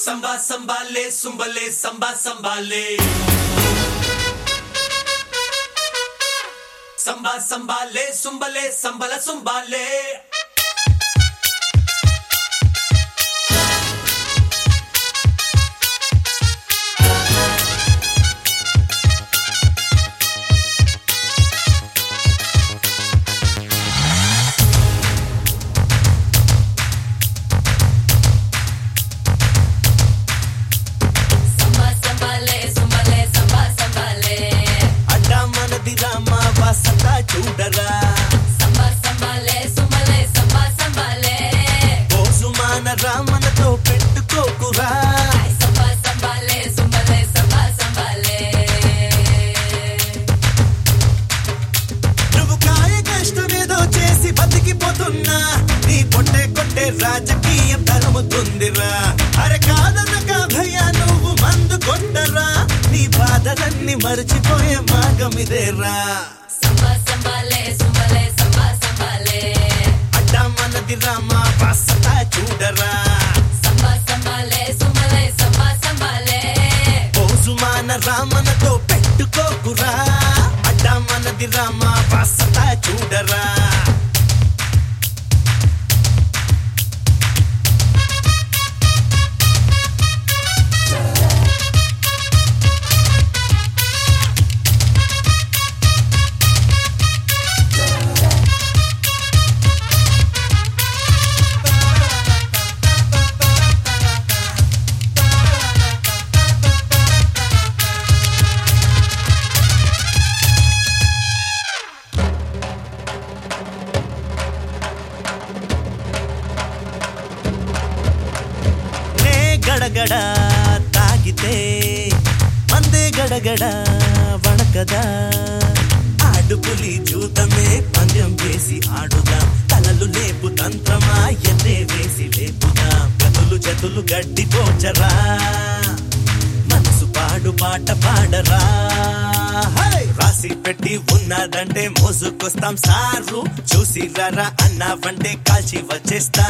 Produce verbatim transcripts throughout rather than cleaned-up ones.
Samba sambale, sumbale, samba sambale. Samba sambale, sumbale, sambala sumbale. చూడరా సంబా సంబాలే సుమలే సంబా సంబాలే ఓసుమాన రామనతో పెట్టుకోకురా సంబా సంబాలే సుమలే సంబా సంబాలే నువ్వు కాయ కష్టమేదో చేసి బతికిపోతున్నా నీ పొట్టే కొట్టే రాజకీయం తరుముతుందిరా అరే కాదనక భయ్యా నువ్వు మందు కొట్టరా నీ బాధలన్నీ మర్చిపోయే మార్గమిదేరా సంబా సంబాలే సుమలే సంబా సంబాలే అడ్డా మనది రామా వస్తా చూడరా సంబా సంబాలే సుమలే సంబా సంబాలే ఓసుమాన రామనతో పెట్టుకోకురా అడ్డా మనది రామా వస్తా చూడరా గడగడ తాగితే మందే గడగడ వణకదా ఆడుపులి చూతమే పందెం వేసి ఆడుదా తలలు లేపు తంత్రమా ఎన్నే వేసి లేపుదా గతులు జతులు గడ్డి పోచరా మనసు పాడు పాట పాడరా రాసి పెట్టి ఉన్నదంటే మోసుకొస్తాం సారు చూసి రారా అన్నావంటే కాల్చి వచ్చేస్తా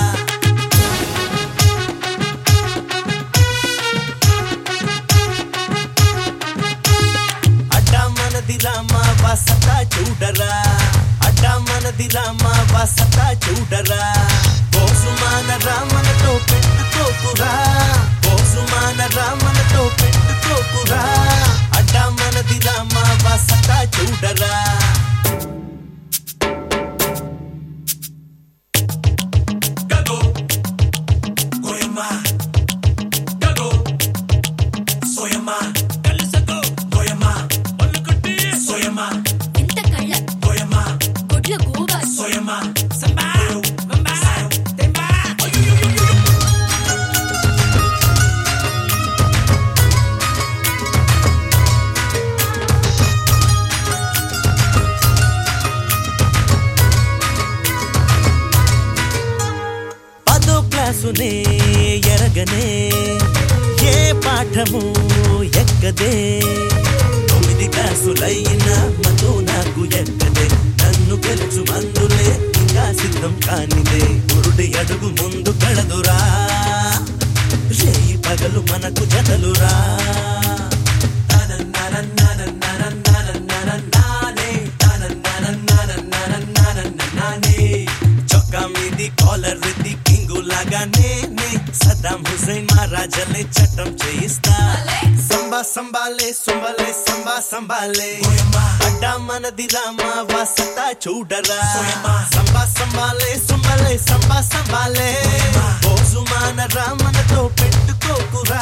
రామా వసతా చూడరా అడ్డా మనది రామా వసతా చూడరా ఓసుమాన రామనతో పెట్టుకోకురా ఓసుమాన రామనతో పెట్టుకోకురా అడ్డా మనది రామా వసతా చూడరా గగో గోయమ్మా గగో సోయమ్మా ఇంత కళ్ళ Goyama, గుడ్ల గూబ Soyama, Samba, Bamba, Temba. పదో క్లాసునే ఎరగనే ఏ పాఠము ఎక్కదే తొమ్మిది క్లాసులైనా మతో నాకు ఎక్కదే నన్ను గెలుచు మందులే ఇంకా సిద్ధం కానిదే గురుడి అడుగు ముందు కడదురా రేయి పగలు మనకు జతలురా చొక్కా మీది కాలర్ రిద్ది కింగు లాగానే సద్దాం హుసైన్ మహారాజలే చట్టం చేయిస్తా సంబా సంబాలే సుంబలే సంబా సంబాలే అడ్డా మనది రామా వసతా చూడరా సంబా సంబాలే సుంబలే సంబా సంబాలే ఓసుమాన రామనతో పెట్టుకోకురా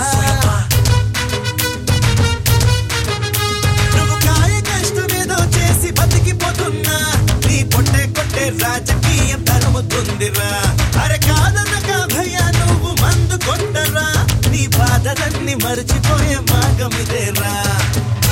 నువ్వు కాయ కష్టమేదో చేసి బతికిపోతున్నా నీ పొట్టే కొట్టే రాజకీయం తరుముతుందిరా అరే కాదనక భయ్యా నువ్వు మందు కొట్టరా నీ బాధలన్నీ మర్చిపోయే మార్గమిదేరా